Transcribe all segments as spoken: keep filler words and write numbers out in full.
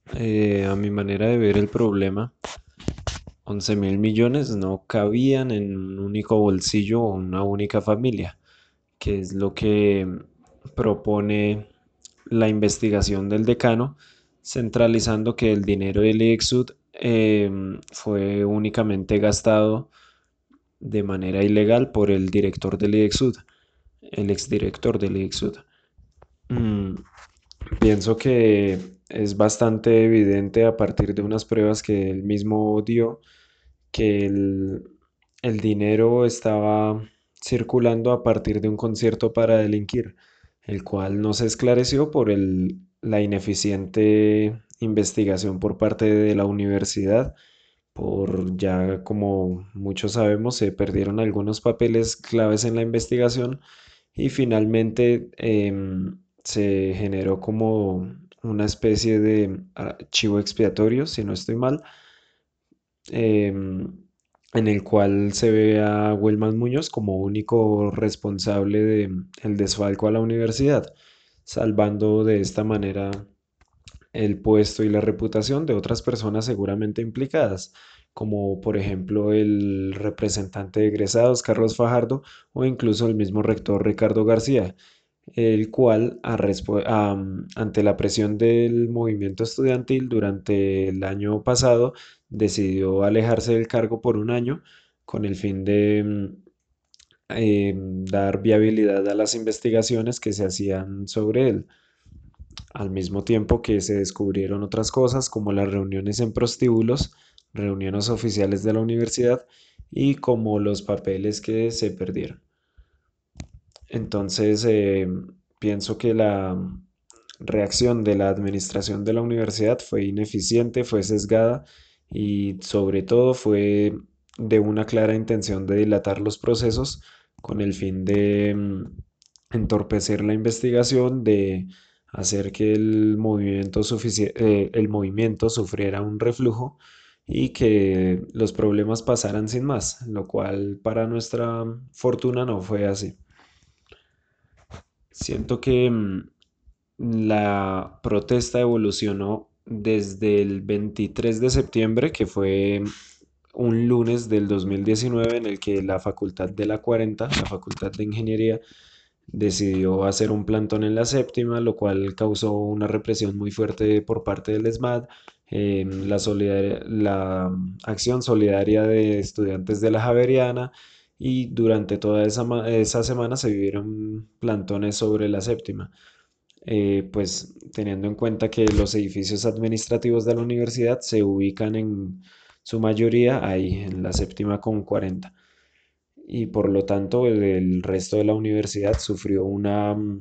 Eh, a mi manera de ver el problema, once mil millones no cabían en un único bolsillo o una única familia, que es lo que propone la investigación del decano, centralizando que el dinero del IEXUD eh, fue únicamente gastado de manera ilegal por el director del IEXUD, el exdirector del IEXUD. Mm, Pienso que es bastante evidente a partir de unas pruebas que él mismo dio que el, el dinero estaba circulando a partir de un concierto para delinquir, el cual no se esclareció por el, la ineficiente investigación por parte de la universidad. Por ya como muchos sabemos, se perdieron algunos papeles claves en la investigación y finalmente em, se generó como una especie de archivo expiatorio, si no estoy mal, em, en el cual se ve a Wilman Muñoz como único responsable del desfalco a la universidad, salvando de esta manera el puesto y la reputación de otras personas seguramente implicadas, como por ejemplo el representante de egresados Carlos Fajardo o incluso el mismo rector Ricardo García, el cual a respo- a- ante la presión del movimiento estudiantil durante el año pasado decidió alejarse del cargo por un año con el fin de mm, eh, dar viabilidad a las investigaciones que se hacían sobre él, al mismo tiempo que se descubrieron otras cosas como las reuniones en prostíbulos, reuniones oficiales de la universidad y como los papeles que se perdieron. Entonces, eh, pienso que la reacción de la administración de la universidad fue ineficiente, fue sesgada y sobre todo fue de una clara intención de dilatar los procesos con el fin de mm, entorpecer la investigación, de hacer que el movimiento, sufici- eh, el movimiento sufriera un reflujo y que los problemas pasaran sin más, lo cual para nuestra fortuna no fue así. Siento que mm, la protesta evolucionó desde el veintitrés de septiembre, que fue un lunes del dos mil diecinueve en el que la Facultad de la cuarenta, la Facultad de Ingeniería, decidió hacer un plantón en la séptima, lo cual causó una represión muy fuerte por parte del ESMAD. Eh, la, solidar- la acción solidaria de estudiantes de la Javeriana y durante toda esa, ma- esa semana se vivieron plantones sobre la séptima, eh, pues teniendo en cuenta que los edificios administrativos de la universidad se ubican en su mayoría ahí, en la séptima con cuarenta. Y por lo tanto el, el resto de la universidad sufrió una, mm,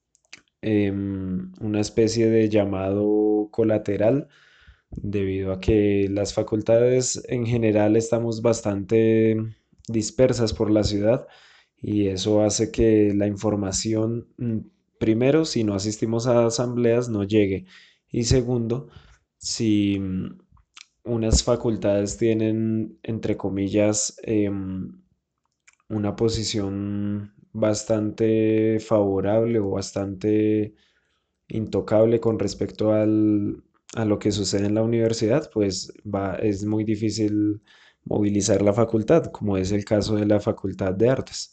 em, una especie de llamado colateral debido a que las facultades en general estamos bastante dispersas por la ciudad y eso hace que la información, mm, primero, si no asistimos a asambleas, no llegue. Y segundo, si mm, unas facultades tienen, entre comillas, em, una posición bastante favorable o bastante intocable con respecto al, a lo que sucede en la universidad, pues va, es muy difícil movilizar la facultad, como es el caso de la Facultad de Artes.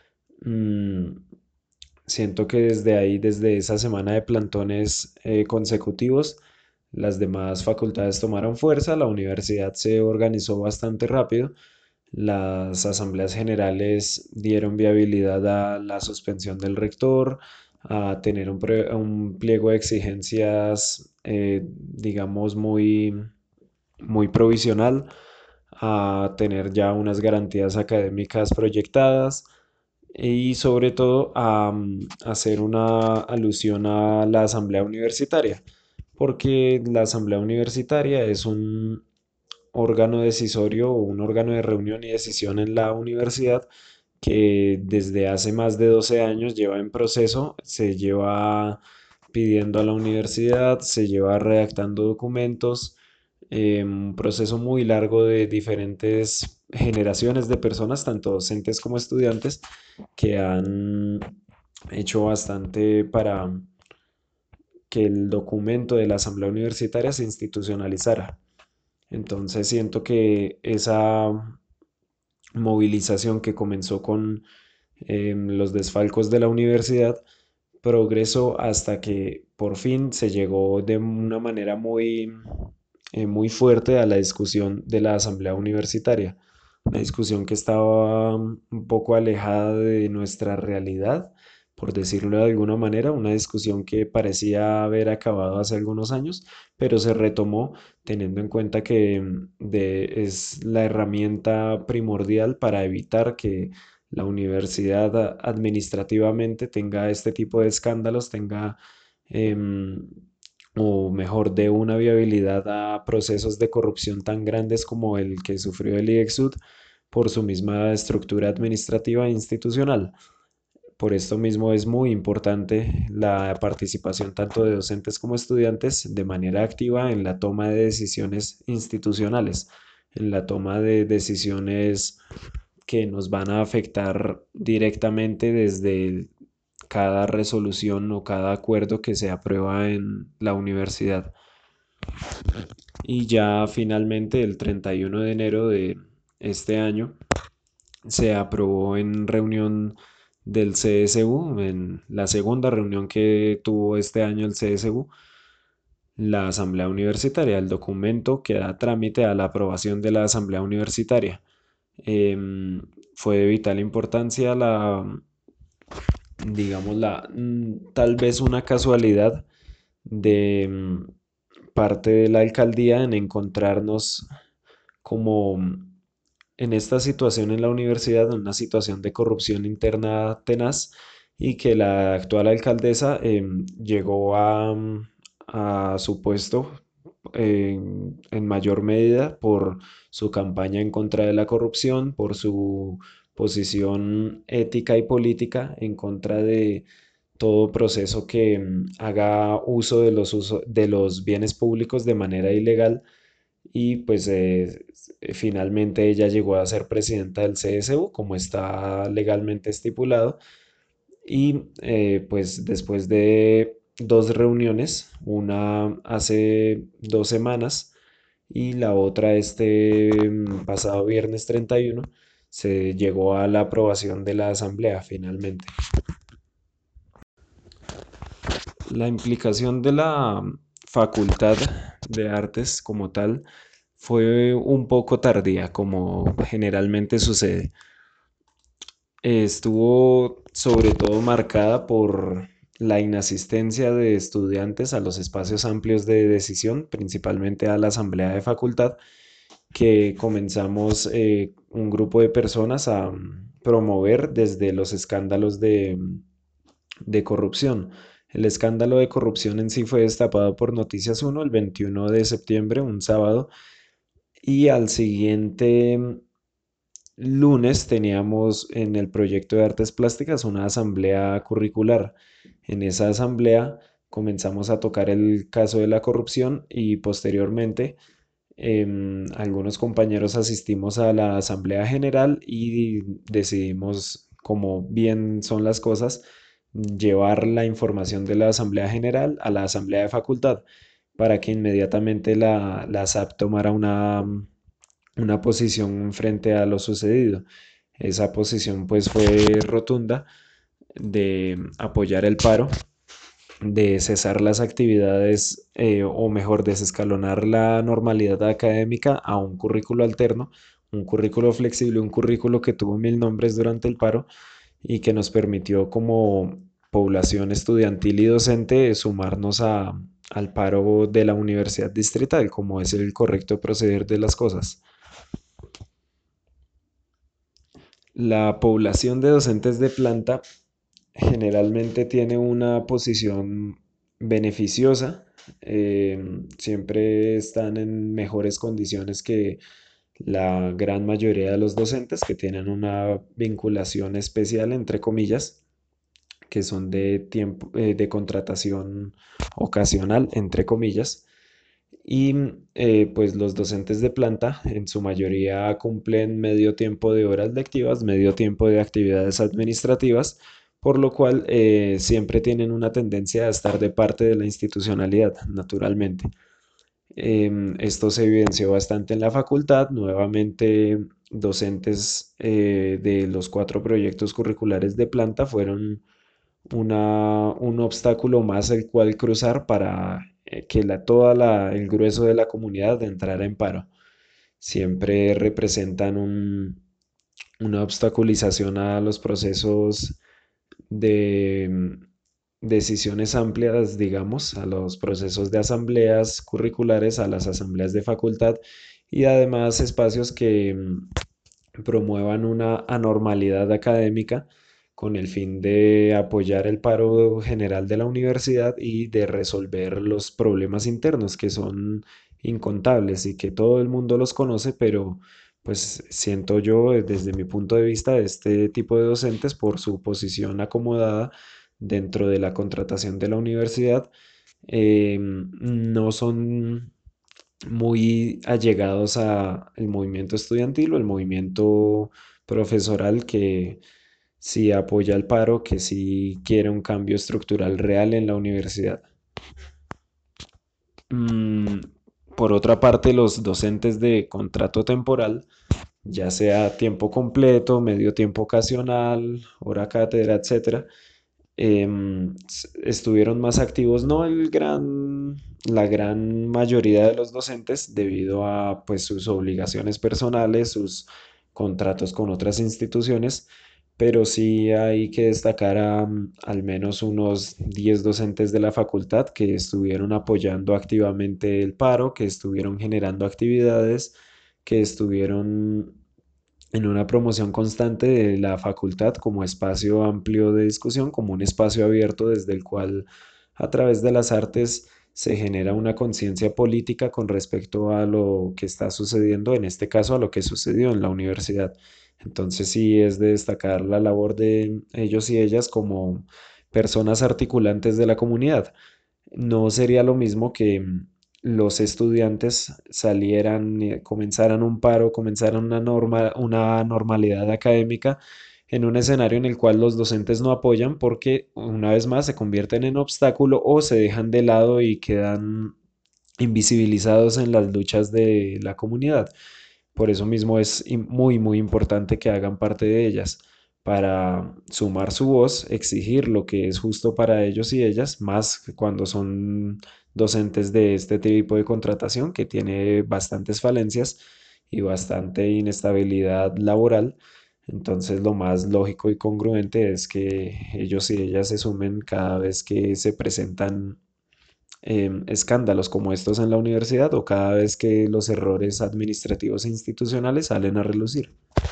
Mm, Siento que desde ahí, desde esa semana de plantones eh, consecutivos, las demás facultades tomaron fuerza, la universidad se organizó bastante rápido, las asambleas generales dieron viabilidad a la suspensión del rector, a tener un, pre- un pliego de exigencias, eh, digamos, muy, muy provisional, a tener ya unas garantías académicas proyectadas y sobre todo a, mm, hacer una alusión a la asamblea universitaria, porque la asamblea universitaria es un órgano decisorio o un órgano de reunión y decisión en la universidad que desde hace más de doce años lleva en proceso, se lleva pidiendo a la universidad, se lleva redactando documentos, eh, un proceso muy largo de diferentes generaciones de personas, tanto docentes como estudiantes, que han hecho bastante para que el documento de la Asamblea Universitaria se institucionalizara. Entonces siento que esa movilización que comenzó con eh, los desfalcos de la universidad progresó hasta que por fin se llegó de una manera muy, eh, muy fuerte a la discusión de la asamblea universitaria, una discusión que estaba un poco alejada de nuestra realidad, por decirlo de alguna manera, una discusión que parecía haber acabado hace algunos años, pero se retomó teniendo en cuenta que mm, de- es la herramienta primordial para evitar que la universidad a- administrativamente tenga este tipo de escándalos, tenga, em, o mejor, dé una viabilidad a procesos de corrupción tan grandes como el que sufrió el IEXUD por su misma estructura administrativa e institucional. Por esto mismo es muy importante la participación tanto de docentes como estudiantes de manera activa en la toma de decisiones institucionales, en la toma de decisiones que nos van a afectar directamente desde cada resolución o cada acuerdo que se aprueba en la universidad. Y ya finalmente el treinta y uno de enero de este año se aprobó en reunión del C S U, en la segunda reunión que tuvo este año el C S U, la Asamblea Universitaria, el documento que da trámite a la aprobación de la Asamblea Universitaria. Em, Fue de vital importancia la, digamos, la, mm, tal vez una casualidad de mm, parte de la alcaldía en encontrarnos como mm, en esta situación en la universidad, en una situación de corrupción interna tenaz y que la actual alcaldesa em, llegó a, mm, a su puesto en, en mayor medida por su campaña en contra de la corrupción, por su posición ética y política en contra de todo proceso que mm, haga uso de los, uso- de los bienes públicos de manera ilegal y pues eh, finalmente ella llegó a ser presidenta del C S U como está legalmente estipulado y eh, pues después de dos reuniones, una hace dos semanas y la otra este mm, pasado viernes treinta y uno, se llegó a la aprobación de la asamblea finalmente. La implicación de la Facultad de Artes como tal fue un poco tardía, como generalmente sucede. Estuvo sobre todo marcada por la inasistencia de estudiantes a los espacios amplios de decisión, principalmente a la asamblea de facultad, que comenzamos eh, un grupo de personas a mm, promover desde los escándalos de, mm, de corrupción. El escándalo de corrupción en sí fue destapado por Noticias Uno el veintiuno de septiembre, un sábado, y al siguiente mm, lunes teníamos en el proyecto de artes plásticas una asamblea curricular. En esa asamblea comenzamos a tocar el caso de la corrupción y posteriormente em, algunos compañeros asistimos a la asamblea general y decidimos, como bien son las cosas, llevar la información de la asamblea general a la asamblea de facultad para que inmediatamente la, la S A P tomara una, una posición frente a lo sucedido. Esa posición pues fue rotunda de apoyar el paro, de cesar las actividades eh, o mejor desescalonar la normalidad académica a un currículo alterno, un currículo flexible, un currículo que tuvo mil nombres durante el paro y que nos permitió como población estudiantil y docente sumarnos a, al paro de la universidad distrital, como es el correcto proceder de las cosas. La población de docentes de planta generalmente tiene una posición beneficiosa, eh, siempre están en mejores condiciones que la gran mayoría de los docentes que tienen una vinculación especial, entre comillas, que son de tiempo, eh, de contratación ocasional, entre comillas. Y eh, pues los docentes de planta en su mayoría cumplen medio tiempo de horas lectivas, medio tiempo de actividades administrativas, por lo cual eh, siempre tienen una tendencia a estar de parte de la institucionalidad, naturalmente. Em, esto se evidenció bastante en la facultad. Nuevamente, docentes eh, de los cuatro proyectos curriculares de planta fueron una- un obstáculo más el cual cruzar para eh, que la, toda la, el grueso de la comunidad entrara en paro. Siempre representan un- una obstaculización a los procesos de mm, decisiones amplias, digamos, a los procesos de asambleas curriculares, a las asambleas de facultad y además espacios que mm, promuevan una anormalidad académica con el fin de apoyar el paro general de la universidad y de resolver los problemas internos que son incontables y que todo el mundo los conoce, pero pues siento yo eh, desde mi punto de vista de este tipo de docentes por su posición acomodada dentro de la contratación de la universidad, eh, no son muy allegados al movimiento estudiantil o el movimiento profesoral que sí apoya el paro, que sí quiere un cambio estructural real en la universidad. Mm, por otra parte, los docentes de contrato temporal, ya sea tiempo completo, medio tiempo ocasional, hora cátedra, etcétera, em, s- estuvieron más activos, no el gran, la gran mayoría de los docentes, debido a pues sus obligaciones personales, sus contratos con otras instituciones, pero sí hay que destacar a mm, al menos unos diez docentes de la facultad que estuvieron apoyando activamente el paro, que estuvieron generando actividades, que estuvieron en una promoción constante de la facultad como espacio amplio de discusión, como un espacio abierto desde el cual a través de las artes se genera una conciencia política con respecto a lo que está sucediendo, en este caso a lo que sucedió en la universidad. Entonces sí es de destacar la labor de ellos y ellas como personas articulantes de la comunidad. No sería lo mismo que mm, los estudiantes salieran, eh, comenzaran un paro, comenzaran una norma, una normalidad académica en un escenario en el cual los docentes no apoyan porque una vez más se convierten en obstáculo o se dejan de lado y quedan invisibilizados en las luchas de la comunidad. Por eso mismo es im- muy, muy importante que hagan parte de ellas para sumar su voz, exigir lo que es justo para ellos y ellas, más que cuando son docentes de este tipo de contratación que tiene bastantes falencias y bastante inestabilidad laboral. Entonces lo más lógico y congruente es que ellos y ellas se sumen cada vez que se presentan em, escándalos como estos en la universidad o cada vez que los errores administrativos e institucionales salen a relucir.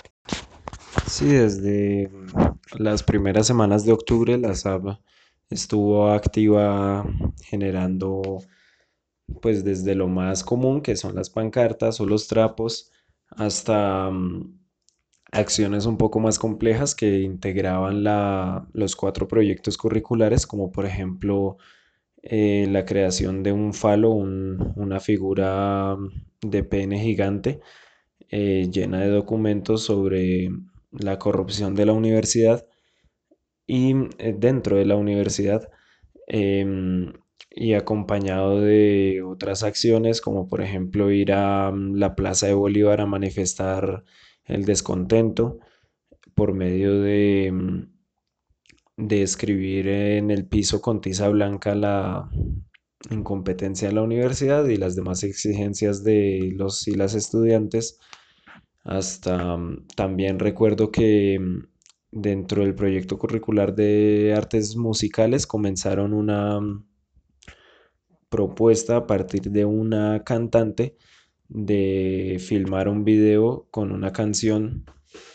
Sí, desde mm, las primeras semanas de octubre la S A B estuvo activa generando, pues desde lo más común, que son las pancartas o los trapos, hasta mm, acciones un poco más complejas que integraban la- los cuatro proyectos curriculares, como por ejemplo eh, la creación de un falo, un- una figura de pene gigante eh, llena de documentos sobre la corrupción de la universidad y eh, dentro de la universidad, em, y acompañado de otras acciones como por ejemplo ir a mm, la Plaza de Bolívar a manifestar el descontento por medio de, mm, de escribir en el piso con tiza blanca la incompetencia de la universidad y las demás exigencias de los y las estudiantes. Hasta mm, también recuerdo que mm, dentro del proyecto curricular de artes musicales comenzaron una mm, propuesta a partir de una cantante de filmar un video con una canción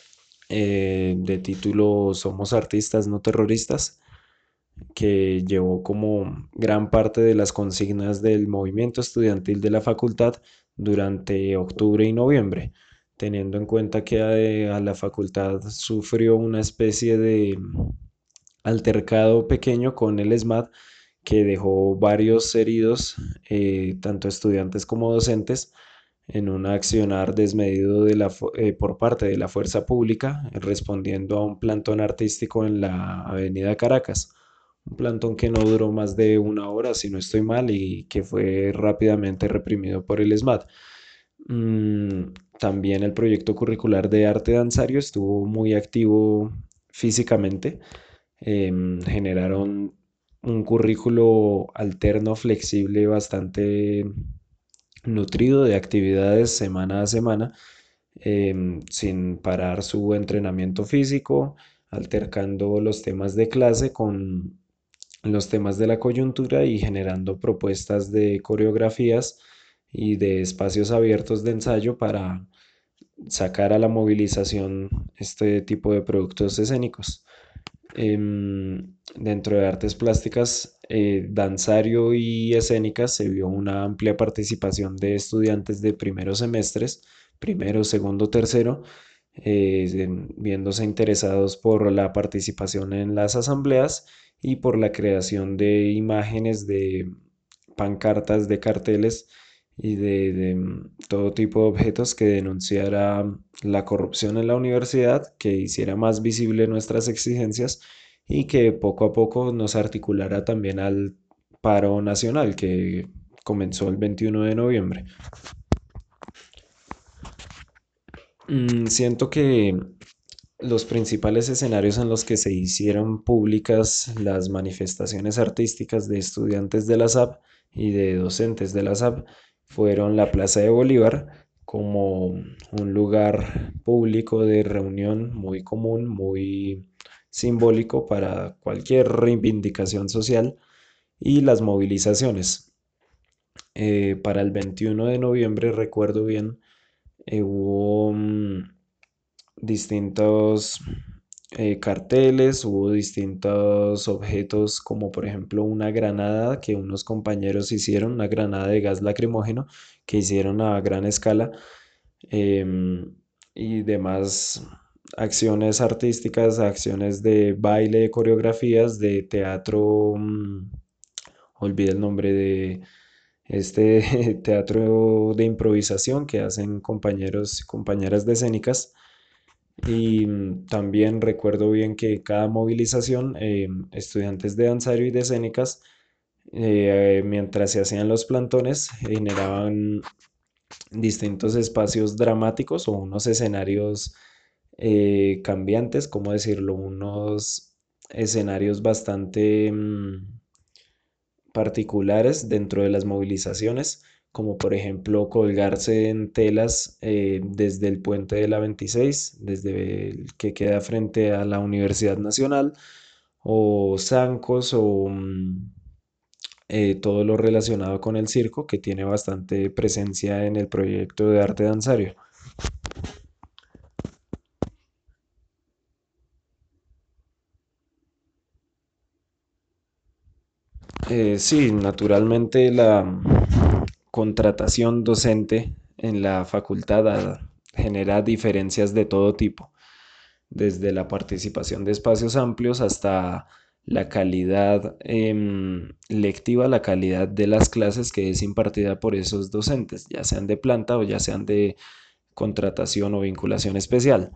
eh, de título Somos artistas, no terroristas, que llevó como gran parte de las consignas del movimiento estudiantil de la facultad durante octubre y noviembre, teniendo en cuenta que a, a la facultad sufrió una especie de altercado pequeño con el ESMAD que dejó varios heridos, eh, tanto estudiantes como docentes, en un accionar desmedido de la, fu- eh, por parte de la fuerza pública, eh, respondiendo a un plantón artístico en la avenida Caracas. Un plantón que no duró más de una hora, si no estoy mal, y que fue rápidamente reprimido por el ESMAD. Mm, también el proyecto curricular de arte danzario estuvo muy activo físicamente. Em, generaron un currículo alterno, flexible, bastante nutrido de actividades semana a semana, em, sin parar su entrenamiento físico, altercando los temas de clase con los temas de la coyuntura y generando propuestas de coreografías y de espacios abiertos de ensayo para sacar a la movilización este tipo de productos escénicos. Em, dentro de artes plásticas, eh, danzario y escénicas se vio una amplia participación de estudiantes de primeros semestres, primero, segundo, tercero, eh, en- viéndose interesados por la participación en las asambleas y por la creación de imágenes, de pancartas, de carteles y de, de, mm, todo tipo de objetos que denunciara la corrupción en la universidad, que hiciera más visible nuestras exigencias y que poco a poco nos articulara también al paro nacional que comenzó el veintiuno de noviembre. Mm, siento que los principales escenarios en los que se hicieron públicas las manifestaciones artísticas de estudiantes de la S A P y de docentes de la S A P fueron la Plaza de Bolívar como un lugar público de reunión muy común, muy simbólico para cualquier reivindicación social, y las movilizaciones. Eh, para el veintiuno de noviembre, recuerdo bien, eh, hubo mm, distintos eh, carteles, hubo distintos objetos, como por ejemplo una granada que unos compañeros hicieron, una granada de gas lacrimógeno que hicieron a gran escala, em, y demás acciones artísticas, acciones de baile, de coreografías, de teatro. mm, olvidé el nombre de este teatro de improvisación que hacen compañeros y compañeras de escénicas. Y mm, también recuerdo bien que cada movilización, eh, estudiantes de danzario y de escénicas, eh, mientras se hacían los plantones, generaban distintos espacios dramáticos o unos escenarios eh, cambiantes, ¿cómo decirlo? Unos escenarios bastante mm, particulares dentro de las movilizaciones, como por ejemplo colgarse en telas eh, desde el puente de la veintiséis, desde el que queda frente a la Universidad Nacional, o zancos o mm, eh, todo lo relacionado con el circo, que tiene bastante presencia en el proyecto de arte danzario. Eh, sí, naturalmente la contratación docente en la facultad ah, genera diferencias de todo tipo, desde la participación de espacios amplios hasta la calidad em, lectiva, la calidad de las clases que es impartida por esos docentes, ya sean de planta o ya sean de contratación o vinculación especial.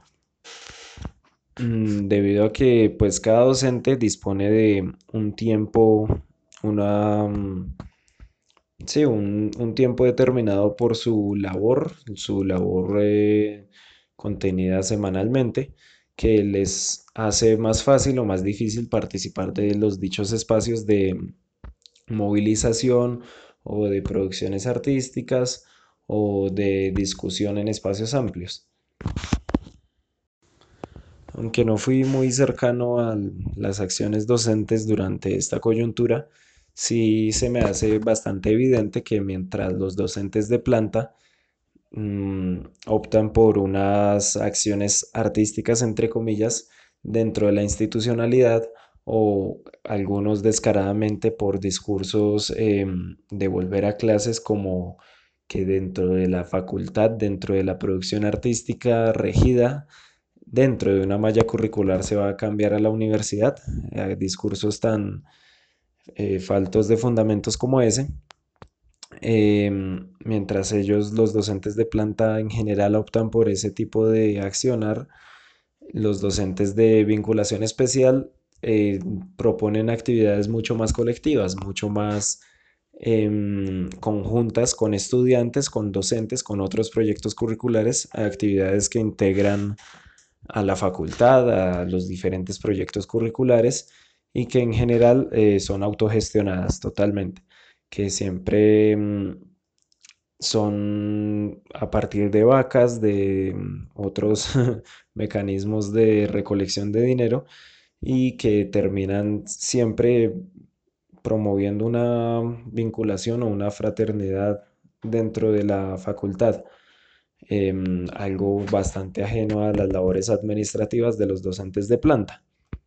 Mm, debido a que pues cada docente dispone de un tiempo, una, mm, sí, un, un tiempo determinado por su labor, su labor eh, contenida semanalmente, que les hace más fácil o más difícil participar de los dichos espacios de movilización o de producciones artísticas o de discusión en espacios amplios. Aunque no fui muy cercano a las acciones docentes durante esta coyuntura, sí se me hace bastante evidente que mientras los docentes de planta mm, optan por unas acciones artísticas, entre comillas, dentro de la institucionalidad, o algunos descaradamente por discursos em, de volver a clases, como que dentro de la facultad, dentro de la producción artística regida, dentro de una malla curricular se va a cambiar a la universidad. Eh, discursos tan eh, faltos de fundamentos como ese, Em, mientras ellos, los docentes de planta en general optan por ese tipo de accionar, los docentes de vinculación especial eh, proponen actividades mucho más colectivas, mucho más em, conjuntas con estudiantes, con docentes, con otros proyectos curriculares, actividades que integran a la facultad, a los diferentes proyectos curriculares y que en general eh, son autogestionadas totalmente, que siempre mm, son a partir de vacas, de mm, otros mecanismos de recolección de dinero y que terminan siempre promoviendo una vinculación o una fraternidad dentro de la facultad, em, algo bastante ajeno a las labores administrativas de los docentes de planta.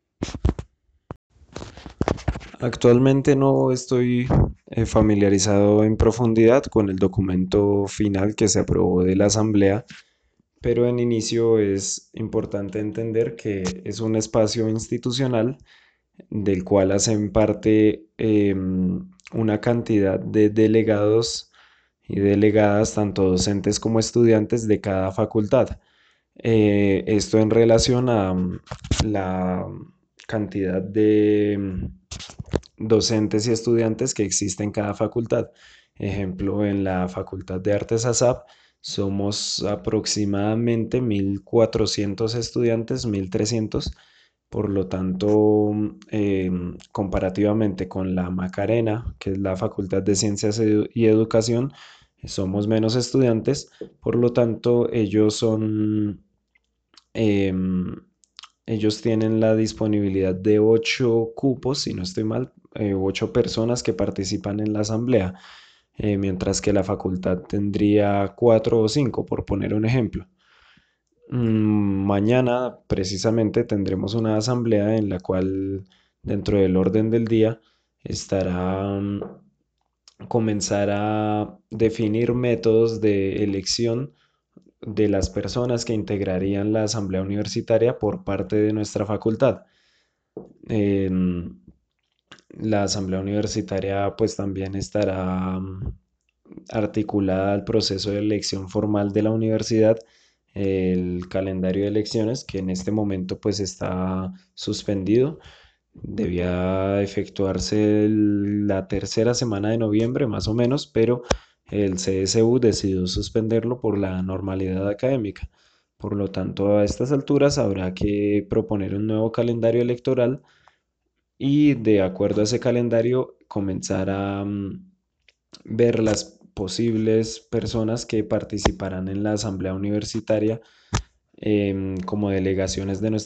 Actualmente no estoy eh, familiarizado en profundidad con el documento final que se aprobó de la Asamblea, pero en inicio es importante entender que es un espacio institucional del cual hacen parte em, una cantidad de delegados y delegadas, tanto docentes como estudiantes de cada facultad. Eh, esto en relación a mm, la cantidad de mm, docentes y estudiantes que existe en cada facultad. Ejemplo, en la Facultad de Artes ASAP somos aproximadamente mil cuatrocientos estudiantes, mil trescientos. Por lo tanto, eh, comparativamente con la Macarena, que es la Facultad de Ciencias Edu- y Educación, somos menos estudiantes. Por lo tanto, ellos son, em, ellos tienen la disponibilidad de ocho cupos, si no estoy mal, eh, ocho personas que participan en la asamblea, eh, mientras que la facultad tendría cuatro o cinco, por poner un ejemplo. Mm, Mañana precisamente tendremos una asamblea en la cual dentro del orden del día estará mm, comenzar a definir métodos de elección de las personas que integrarían la asamblea universitaria por parte de nuestra facultad. Em, la asamblea universitaria pues también estará mm, articulada al proceso de elección formal de la universidad, el calendario de elecciones que en este momento pues está suspendido. Debía efectuarse el- la tercera semana de noviembre más o menos, pero el C S U decidió suspenderlo por la normalidad académica. Por lo tanto, a estas alturas habrá que proponer un nuevo calendario electoral y de acuerdo a ese calendario comenzar a mm, ver las posibles personas que participarán en la asamblea universitaria em, como delegaciones de nuestra